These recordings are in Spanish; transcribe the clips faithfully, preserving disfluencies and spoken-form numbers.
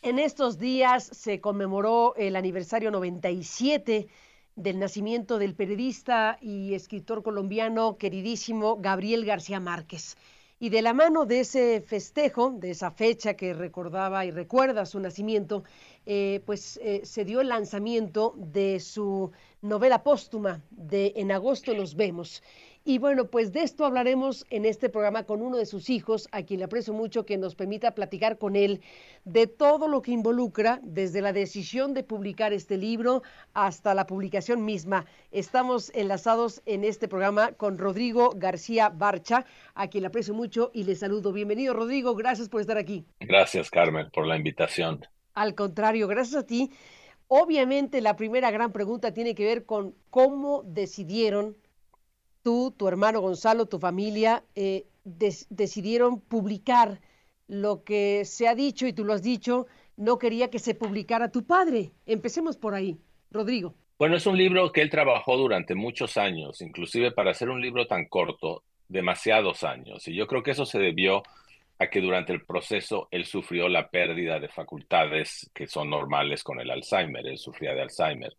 En estos días se conmemoró el aniversario noventa y siete del nacimiento del periodista y escritor colombiano queridísimo Gabriel García Márquez. Y de la mano de ese festejo, de esa fecha que recordaba y recuerda su nacimiento, eh, pues eh, se dio el lanzamiento de su novela póstuma de En agosto nos vemos. Y bueno, pues de esto hablaremos en este programa con uno de sus hijos, a quien le aprecio mucho que nos permita platicar con él de todo lo que involucra, desde la decisión de publicar este libro hasta la publicación misma. Estamos enlazados en este programa con Rodrigo García Barcha, a quien le aprecio mucho y le saludo. Bienvenido, Rodrigo, gracias por estar aquí. Gracias, Carmen, por la invitación. Al contrario, gracias a ti. Obviamente, la primera gran pregunta tiene que ver con cómo decidieron tú, tu hermano Gonzalo, tu familia, eh, des decidieron publicar lo que se ha dicho y tú lo has dicho, no quería que se publicara tu padre. Empecemos por ahí, Rodrigo. Bueno, es un libro que él trabajó durante muchos años, inclusive para hacer un libro tan corto, demasiados años. Y yo creo que eso se debió a que durante el proceso él sufrió la pérdida de facultades que son normales con el Alzheimer. Él sufría de Alzheimer.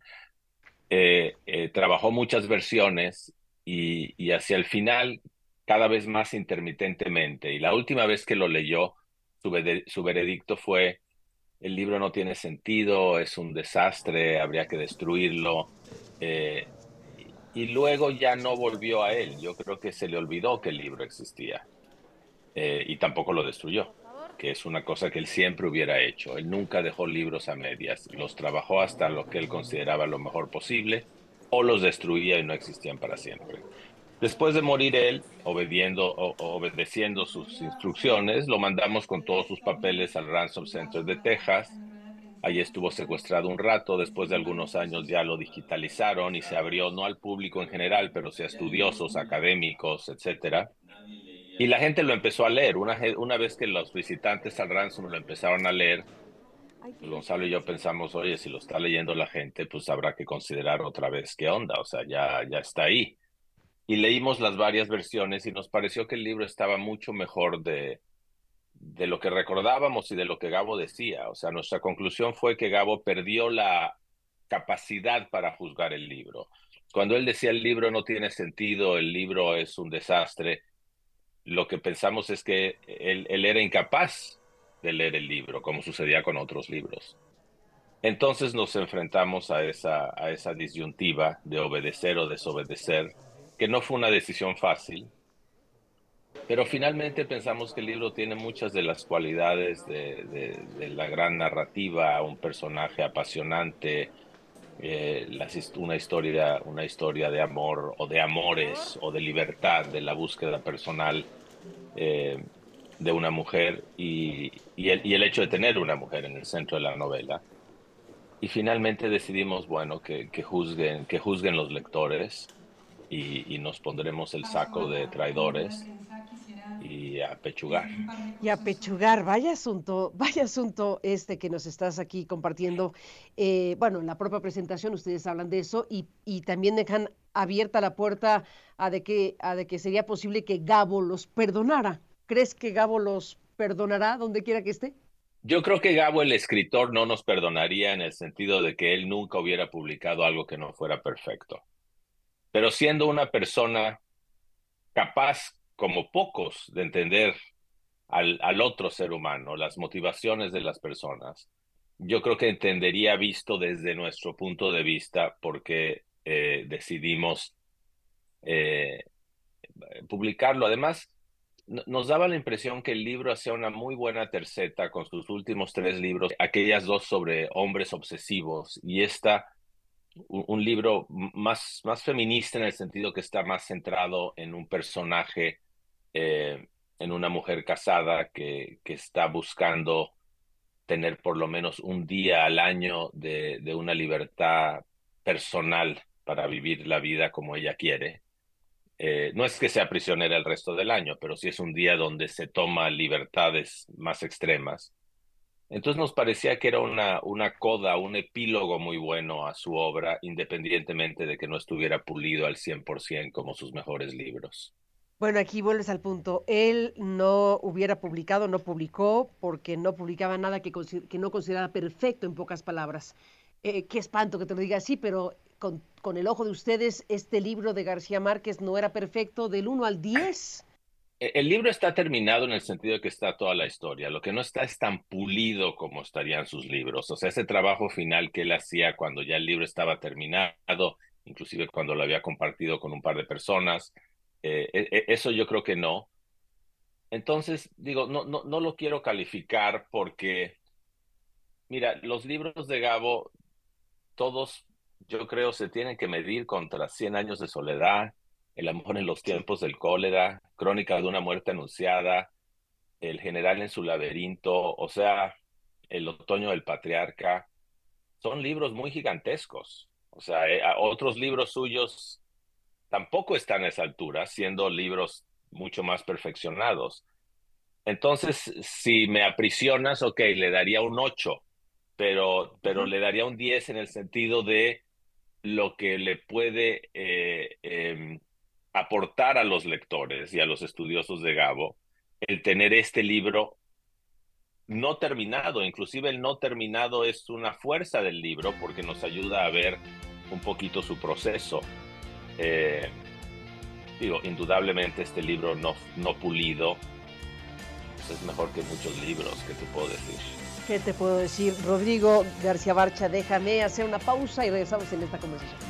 Eh, eh, trabajó muchas versiones y, y hacia el final cada vez más intermitentemente. Y la última vez que lo leyó, su, vede- su veredicto fue: el libro no tiene sentido, es un desastre, habría que destruirlo. Eh, y, y luego ya no volvió a él. Yo creo que se le olvidó que el libro existía, eh, y tampoco lo destruyó, que es una cosa que él siempre hubiera hecho. Él nunca dejó libros a medias, los trabajó hasta lo que él consideraba lo mejor posible o los destruía y no existían para siempre. Después de morir él, obediendo, o, obedeciendo sus instrucciones, lo mandamos con todos sus papeles al Ransom Center de Texas. Allí estuvo secuestrado un rato. Después de algunos años ya lo digitalizaron y se abrió no al público en general, pero sí a estudiosos, académicos, etcétera. Y la gente lo empezó a leer. Una, una vez que los visitantes al Ransom lo empezaron a leer, pues Gonzalo y yo pensamos: oye, si lo está leyendo la gente, pues habrá que considerar otra vez qué onda. O sea, ya, ya está ahí. Y leímos las varias versiones y nos pareció que el libro estaba mucho mejor de, de lo que recordábamos y de lo que Gabo decía. O sea, nuestra conclusión fue que Gabo perdió la capacidad para juzgar el libro. Cuando él decía el libro no tiene sentido, el libro es un desastre, lo que pensamos es que él, él era incapaz de leer el libro, como sucedía con otros libros. Entonces nos enfrentamos a esa, a esa disyuntiva de obedecer o desobedecer, que no fue una decisión fácil, pero finalmente pensamos que el libro tiene muchas de las cualidades de, de, de la gran narrativa, un personaje apasionante, eh, las, una historia, una historia de amor o de amores o de libertad, de la búsqueda personal, eh, de una mujer y, y, el, y el hecho de tener una mujer en el centro de la novela. Y finalmente decidimos, bueno, que, que juzguen, que juzguen los lectores y, y nos pondremos el saco de traidores y a pechugar. Y a pechugar, vaya asunto, vaya asunto este que nos estás aquí compartiendo. Eh, bueno, en la propia presentación ustedes hablan de eso y, y también dejan abierta la puerta a de, que, a de que sería posible que Gabo los perdonara. ¿Crees que Gabo los perdonará donde quiera que esté? Yo creo que Gabo, el escritor, no nos perdonaría en el sentido de que él nunca hubiera publicado algo que no fuera perfecto. Pero siendo una persona capaz, como pocos, de entender al, al otro ser humano, las motivaciones de las personas, yo creo que entendería, visto desde nuestro punto de vista, por qué eh, decidimos eh, publicarlo. Además, no- nos daba la impresión que el libro hacía una muy buena terceta con sus últimos tres libros, aquellas dos sobre hombres obsesivos y esta, un, un libro más, más feminista en el sentido que está más centrado en un personaje, eh, en una mujer casada que, que está buscando tener por lo menos un día al año de, de una libertad personal para vivir la vida como ella quiere. Eh, no es que sea prisionera el resto del año, pero sí es un día donde se toma libertades más extremas. Entonces nos parecía que era una, una coda, un epílogo muy bueno a su obra, independientemente de que no estuviera pulido al cien por ciento como sus mejores libros. Bueno, aquí vuelves al punto. Él no hubiera publicado, no publicó, porque no publicaba nada que, consi- que no consideraba perfecto, en pocas palabras. Eh, qué espanto que te lo diga así, pero con, con el ojo de ustedes, este libro de García Márquez no era perfecto del uno al diez. E- El libro está terminado en el sentido de que está toda la historia. Lo que no está es tan pulido como estarían sus libros. O sea, ese trabajo final que él hacía cuando ya el libro estaba terminado, inclusive cuando lo había compartido con un par de personas, eh, e- e- eso yo creo que no. Entonces, digo, no, no, no lo quiero calificar porque, mira, los libros de Gabo, todos, yo creo, se tienen que medir contra Cien años de soledad, El amor en los Sí. tiempos del cólera, Crónica de una muerte anunciada, El general en su laberinto, o sea, El otoño del patriarca. Son libros muy gigantescos. O sea, eh, a- otros libros suyos tampoco están a esa altura, siendo libros mucho más perfeccionados. Entonces, si me aprisionas, ok, le daría un ocho, pero, pero Ujú. le daría un diez en el sentido de lo que le puede eh, eh, aportar a los lectores y a los estudiosos de Gabo el tener este libro no terminado. Inclusive el no terminado es una fuerza del libro porque nos ayuda a ver un poquito su proceso. Eh, Digo, indudablemente este libro no, no pulido pues es mejor que muchos libros, ¿qué te puedo decir? ¿Qué te puedo decir? Rodrigo García Barcha, déjame hacer una pausa y regresamos en esta conversación.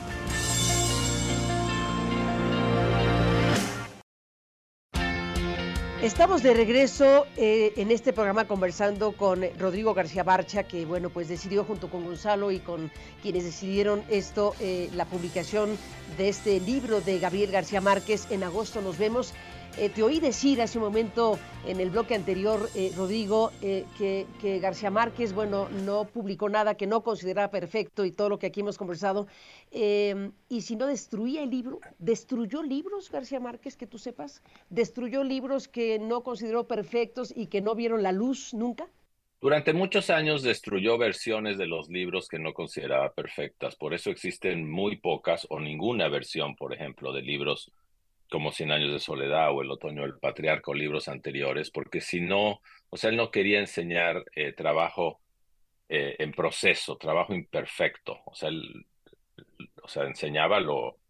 Estamos de regreso eh, en este programa conversando con Rodrigo García Barcha, que bueno, pues decidió junto con Gonzalo y con quienes decidieron esto, eh, la publicación de este libro de Gabriel García Márquez. En agosto nos vemos. Eh, te oí decir hace un momento en el bloque anterior, eh, Rodrigo, eh, que, que García Márquez, bueno, no publicó nada que no consideraba perfecto y todo lo que aquí hemos conversado. Eh, y si no destruía el libro, ¿destruyó libros García Márquez, que tú sepas? ¿Destruyó libros que no consideró perfectos y que no vieron la luz nunca? Durante muchos años destruyó versiones de los libros que no consideraba perfectas. Por eso existen muy pocas o ninguna versión, por ejemplo, de libros como Cien años de soledad o El otoño del patriarca o libros anteriores, porque si no, o sea, él no quería enseñar eh, trabajo eh, en proceso, trabajo imperfecto. O sea, él, o sea, enseñaba lo,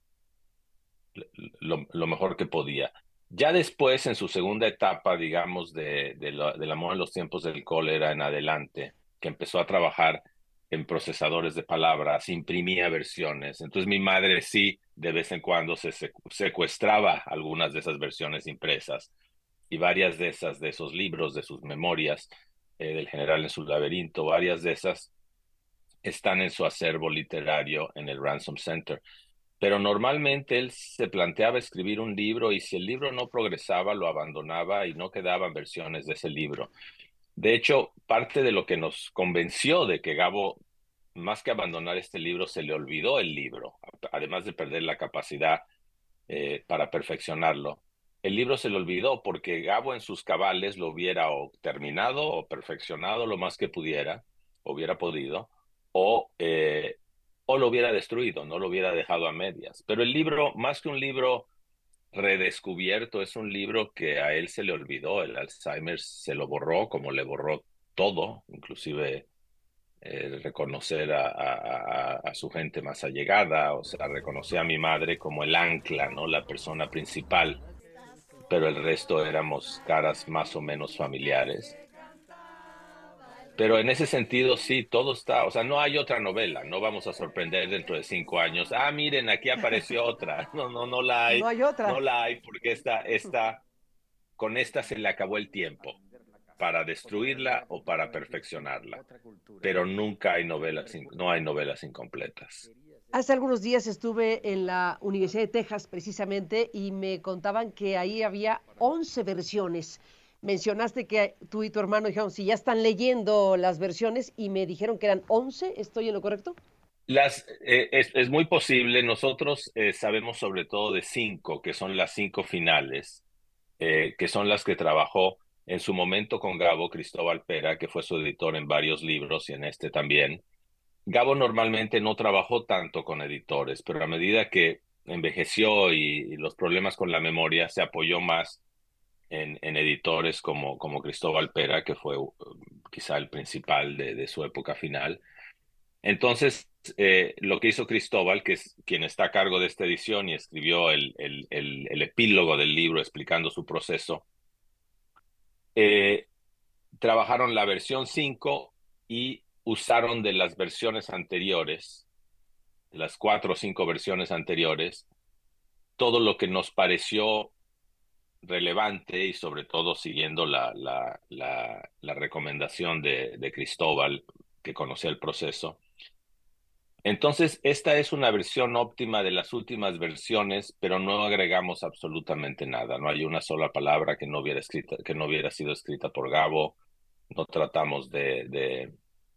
lo, lo mejor que podía. Ya después, en su segunda etapa, digamos, de, de la- del amor en los tiempos del cólera en adelante, que empezó a trabajar en procesadores de palabras, imprimía versiones. Entonces mi madre sí, de vez en cuando se secu- secuestraba algunas de esas versiones impresas y varias de esas, de esos libros, de sus memorias, eh, del general en su laberinto, varias de esas están en su acervo literario en el Ransom Center. Pero normalmente él se planteaba escribir un libro y si el libro no progresaba, lo abandonaba y no quedaban versiones de ese libro. De hecho, parte de lo que nos convenció de que Gabo, más que abandonar este libro, se le olvidó el libro, además de perder la capacidad eh, para perfeccionarlo. El libro se le olvidó porque Gabo en sus cabales lo hubiera o terminado o perfeccionado lo más que pudiera, hubiera podido, o, eh, o lo hubiera destruido, no lo hubiera dejado a medias. Pero el libro, más que un libro redescubierto, es un libro que a él se le olvidó, el Alzheimer se lo borró como le borró todo, inclusive eh, reconocer a, a, a, su gente más allegada, o sea, reconocer a mi madre como el ancla, ¿no? La persona principal, pero el resto éramos caras más o menos familiares. Pero en ese sentido, sí, todo está, o sea, no hay otra novela, no vamos a sorprender dentro de cinco años. Ah, miren, aquí apareció otra. No, no, no la No hay, hay no otra. la hay porque esta, esta, con esta se le acabó el tiempo para destruirla o para perfeccionarla. Pero nunca hay novelas, in- no hay novelas incompletas. Hace algunos días estuve en la Universidad de Texas precisamente y me contaban que ahí había once versiones. Mencionaste que tú y tu hermano dijeron, si ya están leyendo las versiones y me dijeron que eran once, ¿estoy en lo correcto? Las, eh, es, es muy posible, nosotros eh, sabemos sobre todo de cinco, que son las cinco finales, eh, que son las que trabajó en su momento con Gabo Cristóbal Pera, que fue su editor en varios libros y en este también. Gabo normalmente no trabajó tanto con editores, pero a medida que envejeció y, y los problemas con la memoria, se apoyó más en, en editores como, como Cristóbal Pera, que fue uh, quizá el principal de, de su época final. Entonces, eh, lo que hizo Cristóbal, que es quien está a cargo de esta edición y escribió el, el, el, el epílogo del libro explicando su proceso, eh, trabajaron la versión cinco y usaron de las versiones anteriores, de las cuatro o cinco versiones anteriores, todo lo que nos pareció relevante y sobre todo siguiendo la, la, la, la recomendación de, de Cristóbal, que conocía el proceso. Entonces, esta es una versión óptima de las últimas versiones, pero no agregamos absolutamente nada. No hay una sola palabra que no hubiera escrita, que no hubiera sido escrita por Gabo. No tratamos de, de,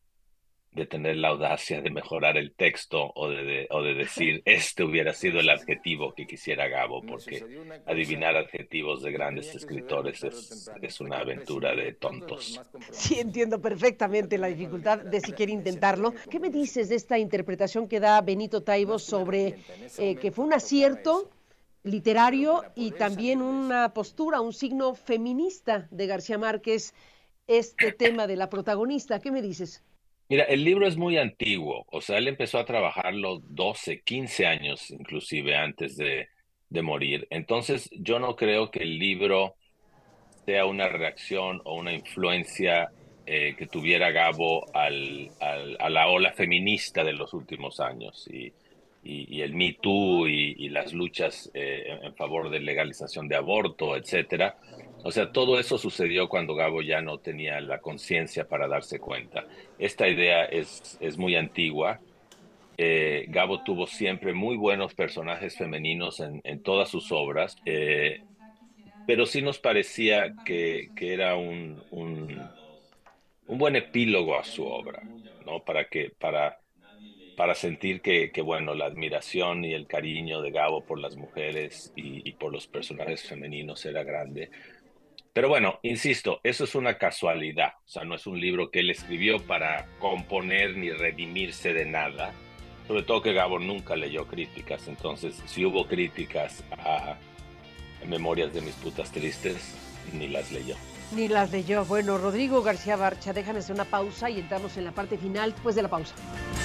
de tener la audacia de mejorar el texto o de, de, o de decir este hubiera sido el adjetivo que quisiera Gabo, Me porque sucedió una cosa adivinar adjetivos de que grandes tenía que suceder escritores tarde o es, temprano. es Fue una que el aventura de presidente, uno de los tontos. más Sí, comprometidos entiendo de perfectamente la dificultad Latinoamérica, de si quiere me sentía intentarlo. muy ¿Qué me comprometido dices con de él. esta interpretación que da Benito No Taibo es que me sobre arrepienta, en ese eh, que fue momento un tocaba acierto eso. Pero literario para y poder también salir de eso, una postura, un signo feminista de García Márquez, este tema de la protagonista? ¿Qué me dices? Mira, el libro es muy antiguo, o sea, él empezó a trabajarlo doce, quince años inclusive antes de, de morir. Entonces, yo no creo que el libro sea una reacción o una influencia eh, que tuviera Gabo al, al- a la ola feminista de los últimos años y, y, y el Me Too y, y las luchas eh, en en favor de legalización de aborto, etcétera. O sea, todo eso sucedió cuando Gabo ya no tenía la conciencia para darse cuenta. Esta idea es, es muy antigua. Eh, Gabo tuvo siempre muy buenos personajes femeninos en, en todas sus obras. Eh, pero sí nos parecía que, que era un, un, un buen epílogo a su obra, ¿no? Para que, para, para sentir que, que, bueno, la admiración y el cariño de Gabo por las mujeres y, y por los personajes femeninos era grande. Pero bueno, insisto, eso es una casualidad, o sea, no es un libro que él escribió para componer ni redimirse de nada, sobre todo que Gabo nunca leyó críticas, entonces si hubo críticas a Memorias de mis putas tristes, ni las leyó. Ni las leyó. Bueno, Rodrigo García Barcha, déjame hacer una pausa y entramos en la parte final después de la pausa.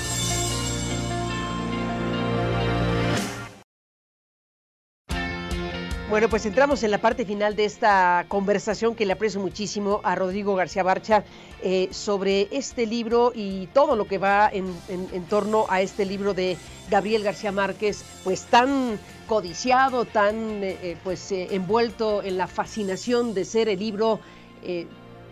Bueno, pues entramos en la parte final de esta conversación que le aprecio muchísimo a Rodrigo García Barcha eh, sobre este libro y todo lo que va en, en, en torno a este libro de Gabriel García Márquez, pues tan codiciado, tan eh, pues eh, envuelto en la fascinación de ser el libro eh,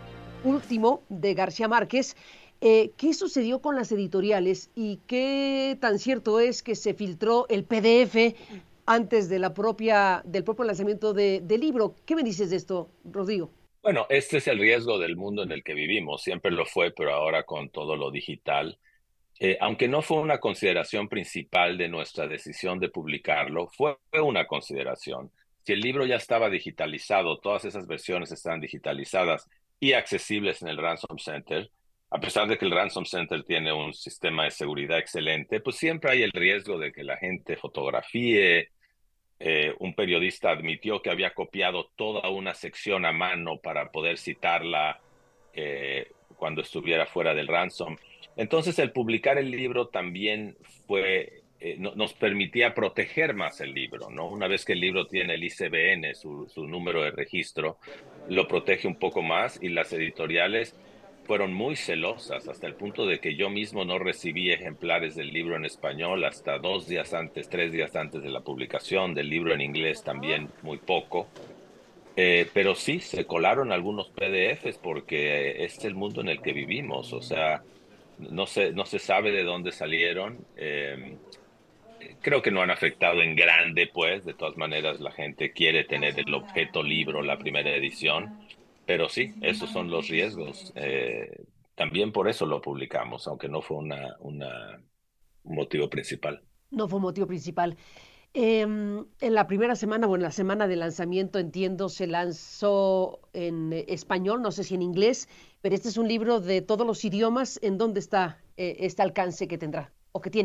último de García Márquez. Eh, ¿Qué sucedió con las editoriales y qué tan cierto es que se filtró el P D F antes de la propia, del propio lanzamiento de, del libro? ¿Qué me dices de esto, Rodrigo? Bueno, este es el riesgo del mundo en el que vivimos, siempre lo fue, pero ahora con todo lo digital. Eh, aunque no fue una consideración principal de nuestra decisión de publicarlo, fue una consideración. Si el libro ya estaba digitalizado, todas esas versiones están digitalizadas y accesibles en el Ransom Center, a pesar de que el Ransom Center tiene un sistema de seguridad excelente, pues siempre hay el riesgo de que la gente fotografíe. Eh, un periodista admitió que había copiado toda una sección a mano para poder citarla eh, cuando estuviera fuera del ransom. Entonces, el publicar el libro también fue, eh, no, nos permitía proteger más el libro, ¿no? Una vez que el libro tiene el I C B N, su, su número de registro, lo protege un poco más y las editoriales fueron muy celosas hasta el punto de que yo mismo no recibí ejemplares del libro en español hasta dos días antes, tres días antes de la publicación, del libro en inglés también muy poco. Eh, pero sí, se colaron algunos P D Efes porque es el mundo en el que vivimos, o sea, no se, no se sabe de dónde salieron. Eh, creo que no han afectado en grande, pues, de todas maneras la gente quiere tener el objeto libro, la primera edición, pero sí, esos son los riesgos. Eh, también por eso lo publicamos, aunque no fue una, una, un motivo principal. No fue motivo principal. Eh, en la primera semana, bueno, en la semana de lanzamiento, entiendo, se lanzó en eh, español, no sé si en inglés, pero este es un libro de todos los idiomas. ¿En dónde está eh, este alcance que tendrá o que tiene ya?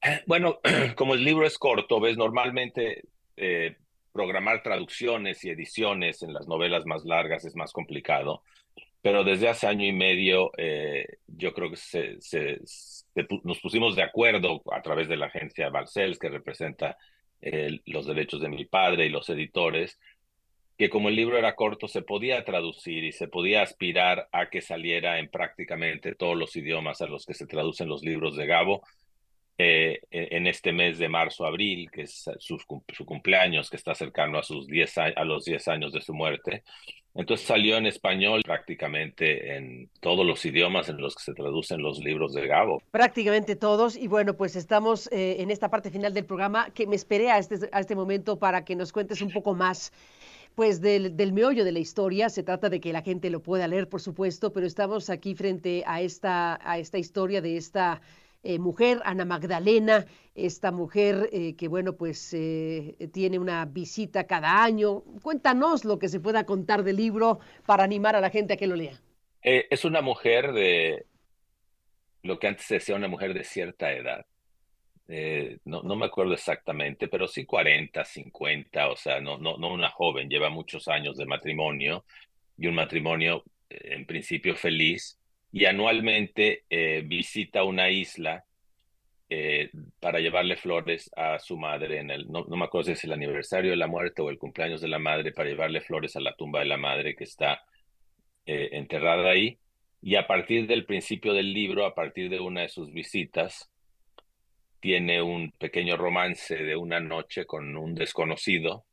Bueno, como el libro es corto, ves, normalmente eh, programar traducciones y ediciones en las novelas más largas es más complicado, pero desde hace año y medio eh, yo creo que se, se, se pu- nos pusimos de acuerdo a través de la agencia Balcells, que representa eh, los derechos de mi padre y los editores, que como el libro era corto se podía traducir y se podía aspirar a que saliera en prácticamente todos los idiomas a los que se traducen los libros de Gabo eh, en este mes de marzo-abril, que es su, su, cumpleaños, que está cercano a, sus diez a, a los diez años de su muerte. Entonces salió en español prácticamente en todos los idiomas en los que se traducen los libros de Gabo. Prácticamente todos, y bueno, pues estamos eh, en esta parte final del programa, que me esperé a este, a este momento para que nos cuentes un poco más pues del, del meollo de la historia. Se trata de que la gente lo pueda leer, por supuesto, pero estamos aquí frente a esta, a esta historia de esta eh, mujer, Ana Magdalena, esta mujer eh, que, bueno, pues eh, tiene una visita cada año. Cuéntanos lo que se pueda contar del libro para animar a la gente a que lo lea. Eh, es una mujer de lo que antes se decía una mujer de cierta edad. Eh, no, no me acuerdo exactamente, pero sí cuarenta, cincuenta, o sea, no, no, no una joven, lleva muchos años de matrimonio y un matrimonio eh, en principio feliz, y anualmente eh, visita una isla eh, para llevarle flores a su madre en el, no, no me acuerdo si es el aniversario de la muerte o el cumpleaños de la madre, para llevarle flores a la tumba de la madre que está eh, enterrada ahí. Y a partir del principio del libro, a partir de una de sus visitas, tiene un pequeño romance de una noche con un desconocido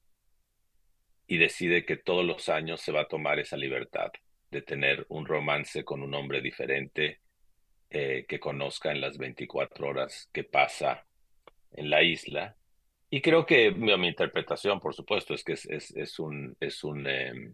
y decide que todos los años se va a tomar esa libertad de tener un romance con un hombre diferente eh, que conozca en las veinticuatro horas que pasa en la isla. Y creo que mi, mi interpretación, por supuesto, es que es, es, es un, es un, eh,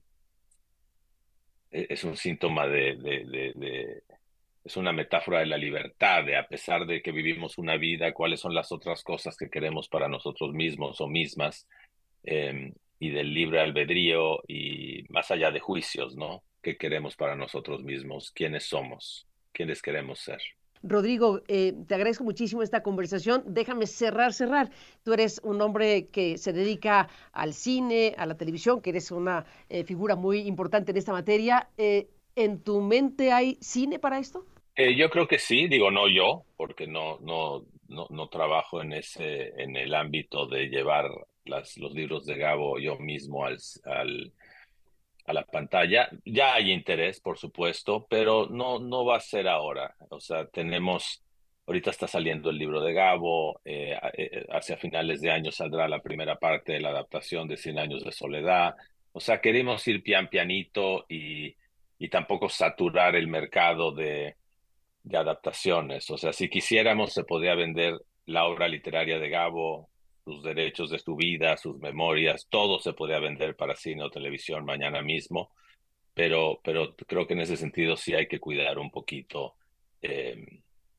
es un síntoma de, de, de, de, es una metáfora de la libertad, de a pesar de que vivimos una vida, cuáles son las otras cosas que queremos para nosotros mismos o mismas, eh, y del libre albedrío y más allá de juicios, ¿no? ¿Qué queremos para nosotros mismos? ¿Quiénes somos? ¿Quiénes queremos ser? Rodrigo, eh, te agradezco muchísimo esta conversación. Déjame cerrar, cerrar. Tú eres un hombre que se dedica al cine, a la televisión, que eres una eh, figura muy importante en esta materia. Eh, ¿En tu mente hay cine para esto? Eh, yo creo que sí, digo no yo, porque no, no, no, no trabajo en ese, en el ámbito de llevar las, los libros de Gabo yo mismo al, al, a la pantalla. Ya hay interés, por supuesto, pero no, no va a ser ahora. O sea, tenemos, ahorita está saliendo el libro de Gabo, eh, eh, hacia finales de año saldrá la primera parte de la adaptación de Cien años de soledad. O sea, queremos ir pian pianito y, y tampoco saturar el mercado de de adaptaciones. O sea, si quisiéramos, se podría vender la obra literaria de Gabo, sus derechos de su vida, sus memorias, todo se podría vender para cine o televisión mañana mismo, pero, pero creo que en ese sentido sí hay que cuidar un poquito eh,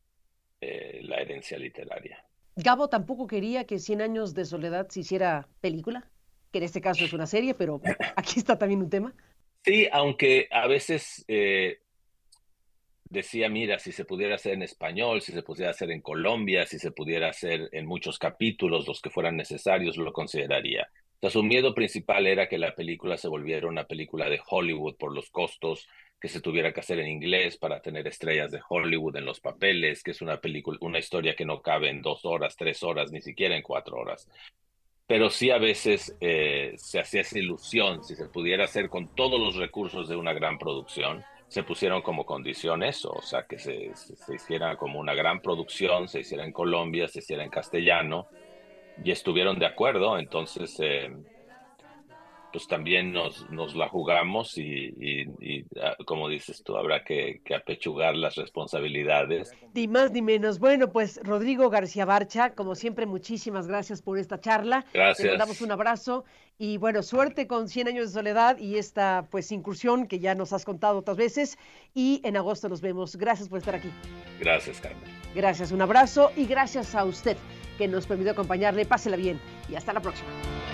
eh, la herencia literaria. Gabo tampoco quería que Cien años de soledad se hiciera película, que en este caso es una serie, pero aquí está también un tema. Sí, aunque a veces eh, decía, mira, si se pudiera hacer en español, si se pudiera hacer en Colombia, si se pudiera hacer en muchos capítulos, los que fueran necesarios, lo consideraría. O sea, su miedo principal era que la película se volviera una película de Hollywood por los costos, que se tuviera que hacer en inglés para tener estrellas de Hollywood en los papeles, que es una película, una historia que no cabe en dos horas, tres horas, ni siquiera en cuatro horas. Pero sí a veces eh, se hacía esa ilusión, si se pudiera hacer con todos los recursos de una gran producción, se pusieron como condición eso, o sea, que se, se, se hiciera como una gran producción, se hiciera en Colombia, se hiciera en castellano, y estuvieron de acuerdo. Entonces eh, pues también nos, nos la jugamos y, y, y, como dices tú, habrá que, que apechugar las responsabilidades. Ni más ni menos. Bueno, pues Rodrigo García Barcha, como siempre, muchísimas gracias por esta charla. Gracias. Te mandamos un abrazo y bueno, suerte con Cien años de soledad y esta pues incursión que ya nos has contado otras veces, y en agosto nos vemos. Gracias por estar aquí. Gracias, Carmen. Gracias, un abrazo y gracias a usted que nos permitió acompañarle. Pásela bien y hasta la próxima.